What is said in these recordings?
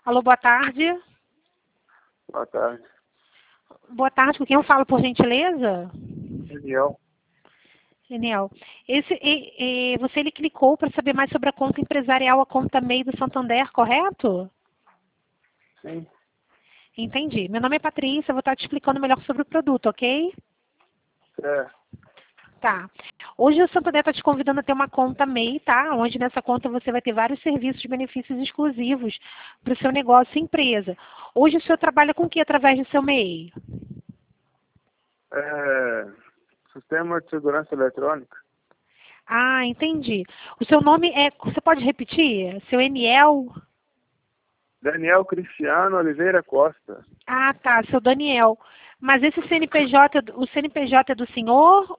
Alô, boa tarde. Boa tarde. Boa tarde, com quem eu falo, por gentileza? Daniel. Genial. Você ele clicou para saber mais sobre a conta empresarial, a conta MEI do Santander, correto? Sim. Entendi. Meu nome é Patrícia, eu vou estar te explicando melhor sobre o produto, ok? Certo. Tá. Hoje o Santander está te convidando a ter uma conta MEI, tá? Onde nessa conta você vai ter vários serviços e benefícios exclusivos para o seu negócio e empresa. Hoje o senhor trabalha com o que através do seu MEI? Sistema de segurança eletrônica. Ah, entendi. O seu nome é... Você pode repetir? Seu Eniel? Daniel Cristiano Oliveira Costa. Ah, tá. Seu Daniel. Mas esse CNPJ, o CNPJ é do senhor?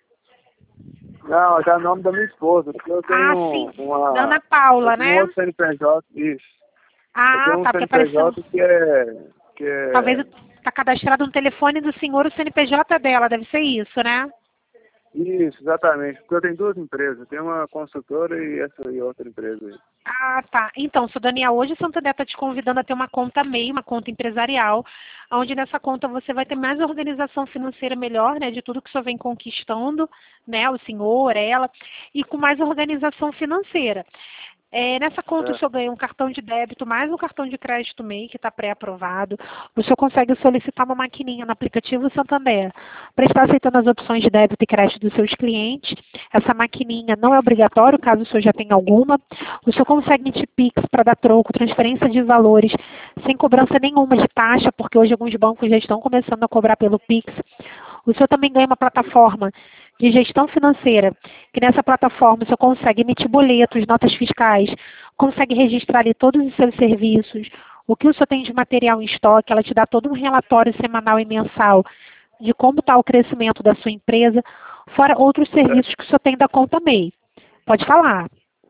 Não, já é o nome da minha esposa, porque eu Ah, tenho sim. uma... Ana Paula, Eu tenho né? outro CNPJ, isso. Eu Ah, tenho um tá. Porque apareceu... CNPJ que Talvez é... está cadastrado no telefone do senhor, o CNPJ dela. Deve ser isso, né? Isso, exatamente. Porque eu tenho duas empresas. Eu tenho uma construtora e essa e outra empresa aí. Ah, tá. Então, seu Daniel, hoje o Santander está te convidando a ter uma conta MEI, uma conta empresarial, onde nessa conta você vai ter mais organização financeira melhor, né, de tudo que o senhor vem conquistando, né, o senhor, ela, e com mais organização financeira. Nessa conta o senhor ganha um cartão de débito mais um cartão de crédito MEI, que está pré-aprovado. O senhor consegue solicitar uma maquininha no aplicativo Santander para estar aceitando as opções de débito e crédito dos seus clientes. Essa maquininha não é obrigatório, caso o senhor já tenha alguma. O senhor consegue emitir Pix para dar troco, transferência de valores, sem cobrança nenhuma de taxa, porque hoje alguns bancos já estão começando a cobrar pelo Pix. O senhor também ganha uma plataforma de gestão financeira, que nessa plataforma o senhor consegue emitir boletos, notas fiscais, consegue registrar ali todos os seus serviços, o que o senhor tem de material em estoque, ela te dá todo um relatório semanal e mensal de como está o crescimento da sua empresa, fora outros serviços que o senhor tem da conta MEI. Pode falar.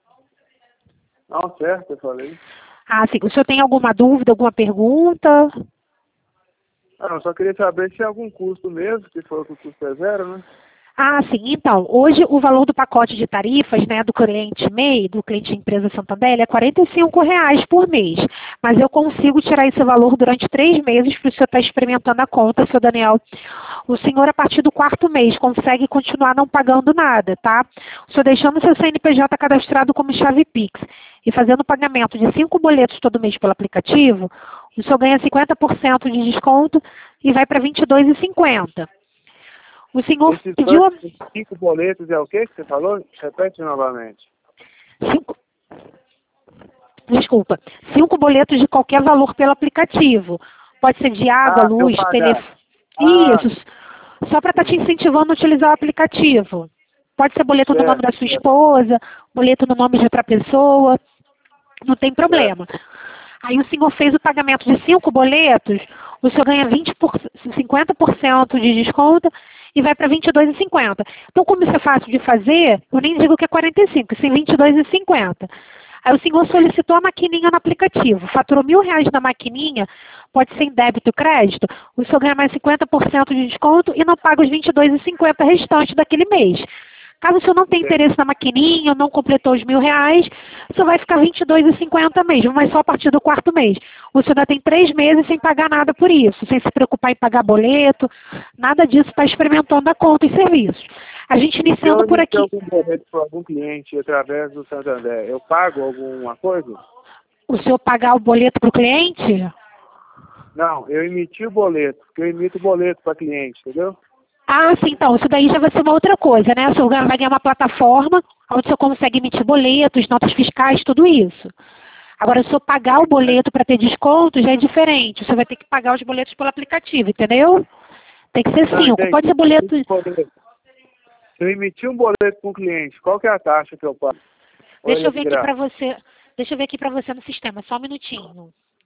Não, certo, eu falei. Ah, sim. O senhor tem alguma dúvida, alguma pergunta? Eu só queria saber se tem algum custo mesmo, se for que o custo é zero, né? Ah, sim. Então, hoje o valor do pacote de tarifas, né, do cliente MEI, do cliente empresa Santander, ele é R$ 45 por mês. Mas eu consigo tirar esse valor durante 3 meses para o senhor estar experimentando a conta, seu Daniel. O senhor, a partir do 4º mês, consegue continuar não pagando nada, tá? O senhor deixando seu CNPJ cadastrado como chave Pix e fazendo pagamento de 5 boletos todo mês pelo aplicativo, o senhor ganha 50% de desconto e vai para R$ 22,50. O senhor Esses pediu 5 boletos é o que você falou? Repete novamente. 5 boletos de qualquer valor pelo aplicativo. Pode ser de água, Se eu luz, pagar. telefone. Isso. Só para estar te incentivando a utilizar o aplicativo. Pode ser boleto no nome da sua esposa, boleto no nome de outra pessoa. Não tem problema. Aí o senhor fez o pagamento de 5 boletos, o senhor ganha 50% de desconto e vai para R$ 22,50. Então, como isso é fácil de fazer, eu nem digo que é 45, sim, R$ 22,50. Aí o senhor solicitou a maquininha no aplicativo, faturou R$ 1.000 na maquininha, pode ser em débito ou crédito, o senhor ganha mais 50% de desconto e não paga os R$ 22,50 restantes daquele mês. Caso o senhor não tenha interesse na maquininha ou não completou os R$ 1.000, o senhor vai ficar R$ 22,50 mesmo, mas só a partir do 4º mês. O senhor ainda tem 3 meses sem pagar nada por isso, sem se preocupar em pagar boleto, nada disso, está experimentando a conta e serviços. A gente iniciando por aqui. Se eu emitir algum boleto para algum cliente através do Santander, eu pago alguma coisa? O senhor pagar o boleto para o cliente? Não, eu emiti o boleto, porque eu emito boleto para cliente, entendeu? Ah, sim, então, isso daí já vai ser uma outra coisa, né? O senhor vai ganhar uma plataforma onde o senhor consegue emitir boletos, notas fiscais, tudo isso. Agora, se o senhor pagar o boleto para ter desconto, já é diferente. O senhor vai ter que pagar os boletos pelo aplicativo, entendeu? Tem que ser 5. Pode ser boleto... Se eu emitir um boleto para um cliente, qual que é a taxa que eu pago? Deixa eu ver aqui para você. Deixa eu ver aqui para você no sistema, só um minutinho.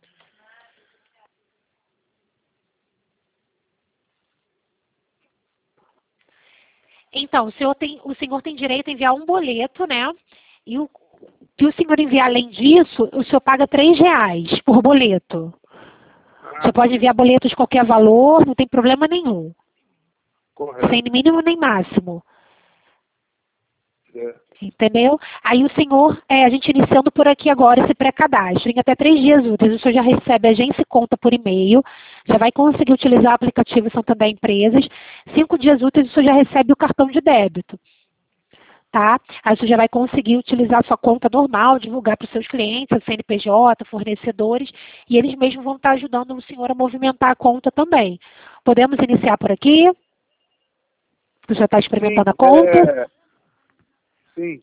Então, o senhor tem direito a enviar um boleto, né? E o que o senhor enviar além disso, o senhor paga R$ 3 por boleto. Você pode enviar boletos de qualquer valor, não tem problema nenhum. Correto. Sem mínimo nem máximo. Entendeu? Aí o senhor, a gente iniciando por aqui agora esse pré-cadastro, em até 3 dias úteis, o senhor já recebe a agência e conta por e-mail, já vai conseguir utilizar o aplicativo Santander Empresas, 5 dias úteis o senhor já recebe o cartão de débito. Tá? Aí você já vai conseguir utilizar a sua conta normal, divulgar para os seus clientes, CNPJ, fornecedores, e eles mesmos vão estar ajudando o senhor a movimentar a conta também. Podemos iniciar por aqui? Você já está experimentando a conta? Sim.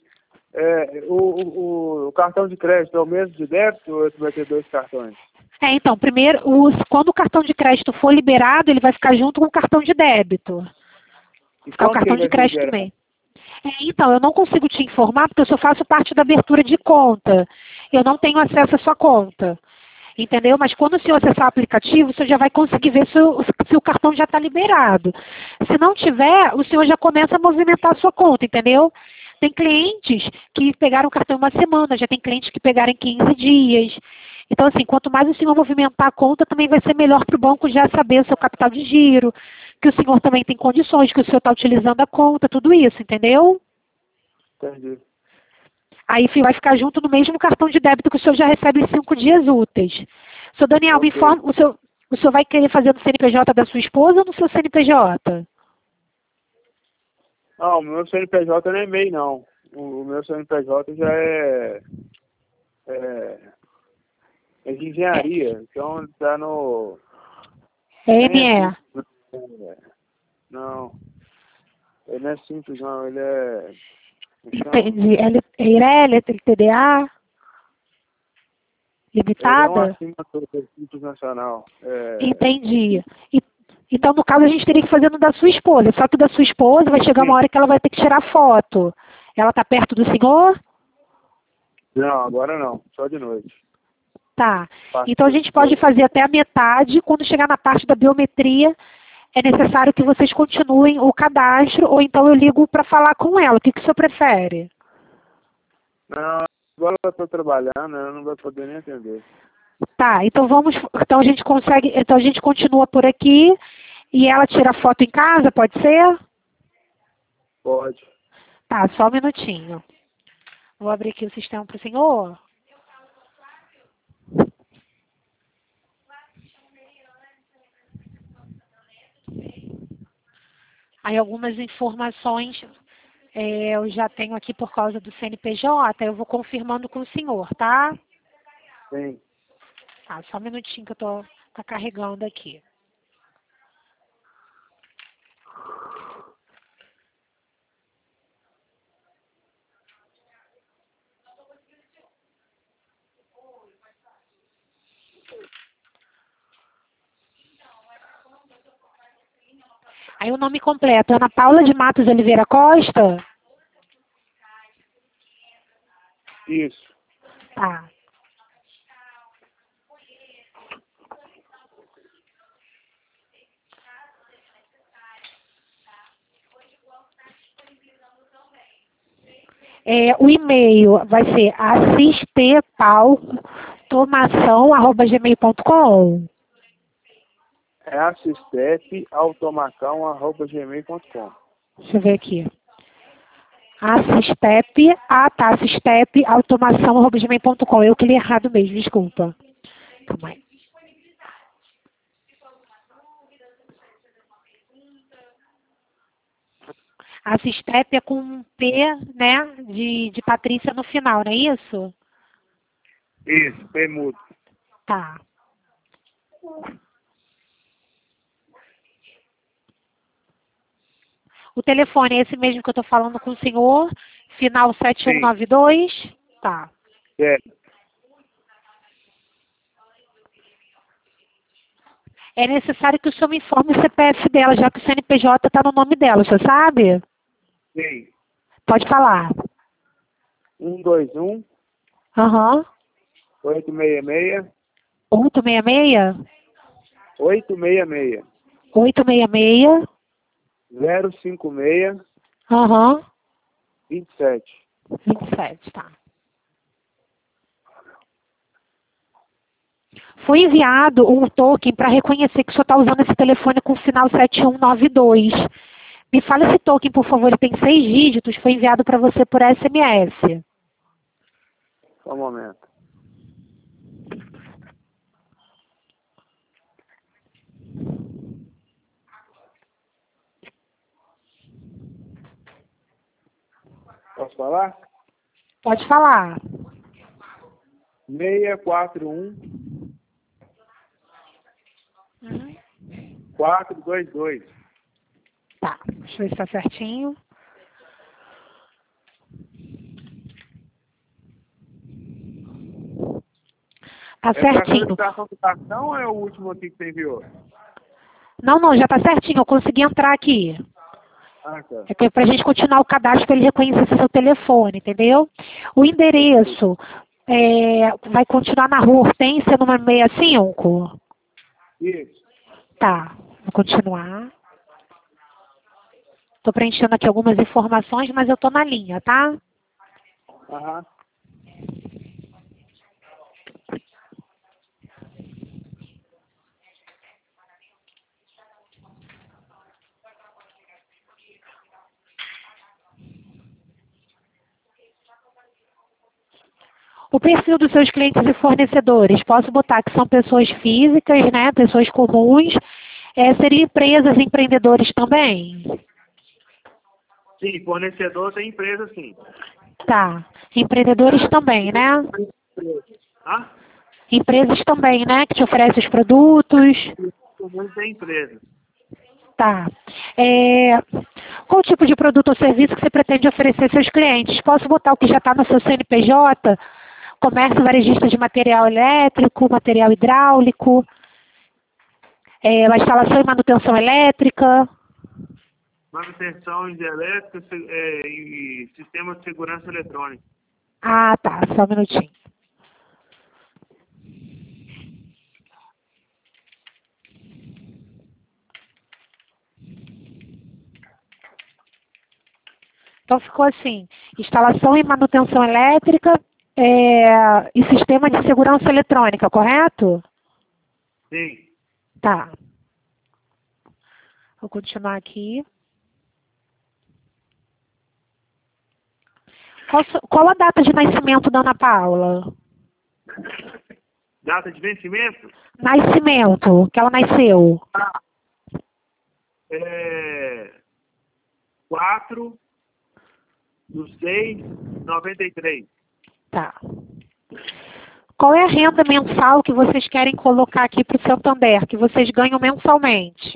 O cartão de crédito é o mesmo de débito ou você vai ter 2 cartões? Então, primeiro, quando o cartão de crédito for liberado, ele vai ficar junto com o cartão de débito. Ficar o cartão de crédito também. Então, eu não consigo te informar porque eu só faço parte da abertura de conta. Eu não tenho acesso à sua conta. Entendeu? Mas quando o senhor acessar o aplicativo, o senhor já vai conseguir ver se o cartão já está liberado. Se não tiver, o senhor já começa a movimentar a sua conta, entendeu? Tem clientes que pegaram o cartão em 1 semana, já tem clientes que pegaram em 15 dias. Então, assim, quanto mais o senhor movimentar a conta, também vai ser melhor para o banco já saber o seu capital de giro, que o senhor também tem condições, que o senhor está utilizando a conta, tudo isso, entendeu? Entendi. Aí vai ficar junto no mesmo cartão de débito que o senhor já recebe em 5 dias úteis. Senhor Daniel, me informa, o senhor vai querer fazer no CNPJ da sua esposa ou no seu CNPJ? Não, o meu CNPJ não é MEI, não. O meu CNPJ já é de engenharia, então está no... NE. Não, ele não é simples, não, ele é... Entendi. EIRELI, TDA? Limitada? Ele é uma assinatura Simples Nacional. Entendi. Então, no caso, a gente teria que fazer no da sua esposa. Só que o da sua esposa vai chegar uma hora que ela vai ter que tirar foto. Ela está perto do senhor? Não, agora não. Só de noite. Tá. Então, a gente pode fazer até a metade. Quando chegar na parte da biometria, é necessário que vocês continuem o cadastro, ou então eu ligo para falar com ela. O que o senhor prefere? Não, agora eu estou trabalhando, ela não vai poder nem atender. Tá, então então a gente consegue, então a gente continua por aqui e ela tira a foto em casa, pode ser? Pode. Tá, só um minutinho. Vou abrir aqui o sistema para o senhor. Aí algumas informações eu já tenho aqui por causa do CNPJ, eu vou confirmando com o senhor, tá? Sim. Tá, só um minutinho que eu tá carregando aqui. Aí o nome completo, Ana Paula de Matos Oliveira Costa? Isso. Tá. O e-mail vai ser assistepautomação@gmail.com. É assistepautomacão@gmail.com. Deixa eu ver aqui. Assistepautomação@gmail.com. Eu que li errado mesmo, desculpa. Calma aí. Assistep é com um P, né, de Patrícia no final, não é isso? Isso, P mudo. Tá. O telefone é esse mesmo que eu estou falando com o senhor, final 7192? Tá. É necessário que o senhor me informe o CPF dela, já que o CNPJ está no nome dela, o senhor sabe? Sim. Pode falar. 121 Aham. 866 866? 866 866? 056 Aham. 27. 27, tá. Foi enviado um token para reconhecer que o senhor está usando esse telefone com o final 7192. Me fala esse token, por favor. Ele tem 6 dígitos. Foi enviado para você por SMS. Só um momento. Posso falar? Pode falar. 641 Uhum. 422. Tá, deixa eu ver se está certinho. Tá certinho. Essa solicitação ou é o último aqui que você enviou? Não, já tá certinho. Eu consegui entrar aqui. Ah, tá. É que pra gente continuar o cadastro para ele reconhecer seu telefone, entendeu? O endereço vai continuar na rua Hortência, número 65? Isso. Tá, vou continuar. Estou preenchendo aqui algumas informações, mas eu estou na linha, tá? Aham. O perfil dos seus clientes e fornecedores, posso botar que são pessoas físicas, né? Pessoas comuns. Seriam empresas, empreendedores também? Sim, fornecedor tem empresa, sim. Tá. Empreendedores também, né? Ah? Empresas também, né? Que te oferecem os produtos. Comum tem empresa. Tá. Qual tipo de produto ou serviço que você pretende oferecer aos seus clientes? Posso botar o que já está no seu CNPJ? Comércio varejista de material elétrico, material hidráulico, a instalação e manutenção elétrica. Manutenção de elétrica e sistema de segurança eletrônica. Ah, tá. Só um minutinho. Então ficou assim, instalação e manutenção elétrica e sistema de segurança eletrônica, correto? Sim. Tá. Vou continuar aqui. Qual a data de nascimento da Ana Paula? Data de vencimento? Nascimento, que ela nasceu. 4/6/93. Tá. Qual é a renda mensal que vocês querem colocar aqui para o Santander, que vocês ganham mensalmente?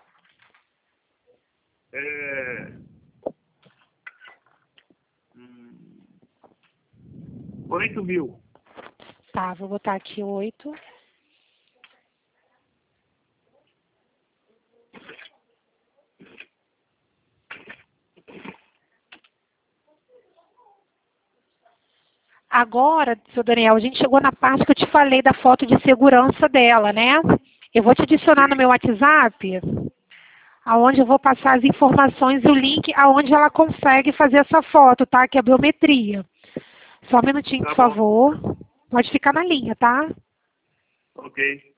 8.000. Tá, vou botar aqui 8. Agora, seu Daniel, a gente chegou na parte que eu te falei da foto de segurança dela, né? Eu vou te adicionar no meu WhatsApp, aonde eu vou passar as informações e o link aonde ela consegue fazer essa foto, tá? Que é a biometria. Só um minutinho, Tá por bom. favor. Pode ficar na linha, tá? Ok.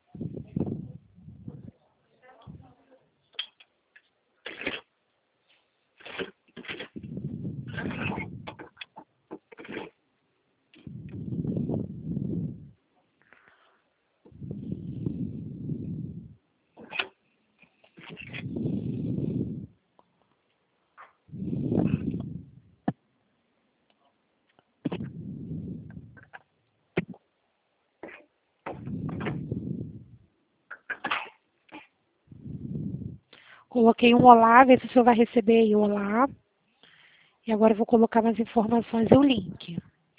Coloquei um olá, ver se o senhor vai receber aí o olá. E agora eu vou colocar mais informações e o link.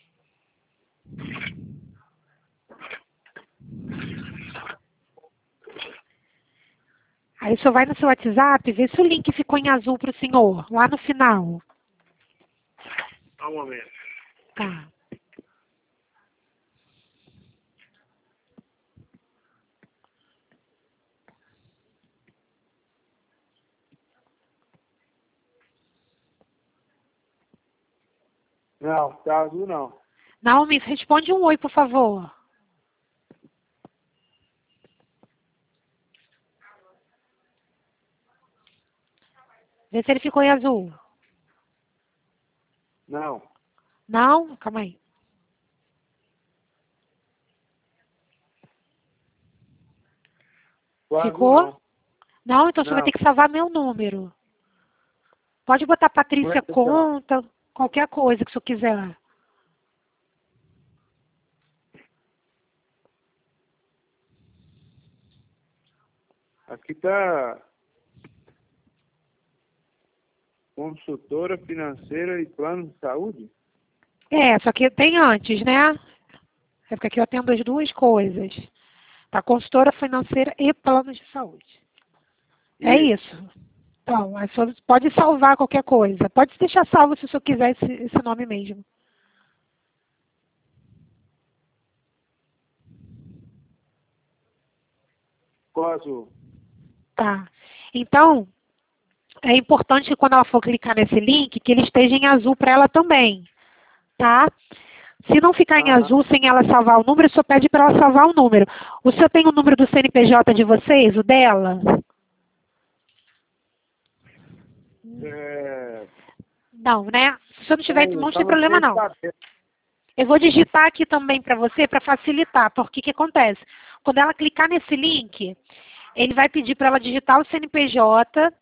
Aí o senhor vai no seu WhatsApp e vê se o link ficou em azul para o senhor, lá no final. Só um momento. Tá. Não, tá azul não. Naomi, responde um oi, por favor. Vê se ele ficou em azul. Não. Não? Calma aí. O azul Ficou? não. Não, então você vai Não. ter que salvar meu número. Pode botar Patrícia Como é que tá? Conta, qualquer coisa que o senhor quiser. Aqui tá consultora financeira e plano de saúde? É, só que tem antes, né? É porque aqui eu atendo as duas coisas. Tá, consultora financeira e plano de saúde. É isso. Então, a senhora pode salvar qualquer coisa. Pode deixar salvo se o senhor quiser esse nome mesmo. Qual azul? Tá. Então, é importante que quando ela for clicar nesse link, que ele esteja em azul para ela também. Tá? Se não ficar em Aham. azul sem ela salvar o número, o senhor pede para ela salvar o número. O senhor tem o número do CNPJ de vocês, o dela? É... Não, né? Se o senhor não tiver, Tem, não só tem não problema sei não. saber. Eu vou digitar aqui também para você, para facilitar, porque o que acontece? Quando ela clicar nesse link, ele vai pedir para ela digitar o CNPJ,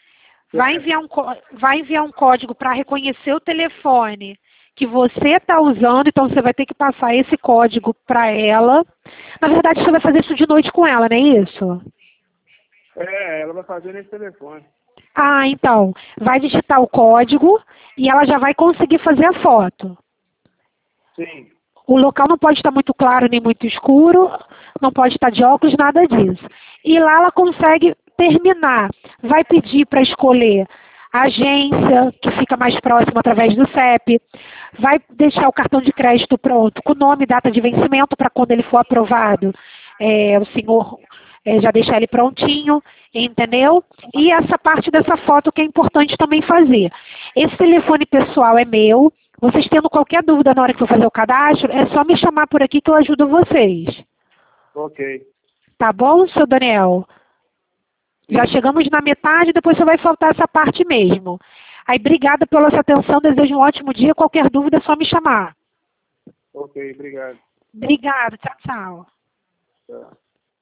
vai enviar um código para reconhecer o telefone que você está usando, então você vai ter que passar esse código para ela. Na verdade, você vai fazer isso de noite com ela, não é isso? É, ela vai fazer nesse telefone. Ah, então, vai digitar o código e ela já vai conseguir fazer a foto. Sim. O local não pode estar muito claro nem muito escuro, não pode estar de óculos, nada disso. E lá ela consegue terminar. Vai pedir para escolher a agência, que fica mais próxima através do CEP. Vai deixar o cartão de crédito pronto, com nome e data de vencimento, para quando ele for aprovado, o senhor já deixar ele prontinho, entendeu? E essa parte dessa foto que é importante também fazer. Esse telefone pessoal é meu. Vocês tendo qualquer dúvida na hora que for fazer o cadastro, é só me chamar por aqui que eu ajudo vocês. Ok. Tá bom, seu Daniel? Já chegamos na metade, depois só vai faltar essa parte mesmo. Aí, obrigada pela sua atenção, desejo um ótimo dia. Qualquer dúvida é só me chamar. Ok, obrigado. Obrigada, tchau, tchau. Tchau.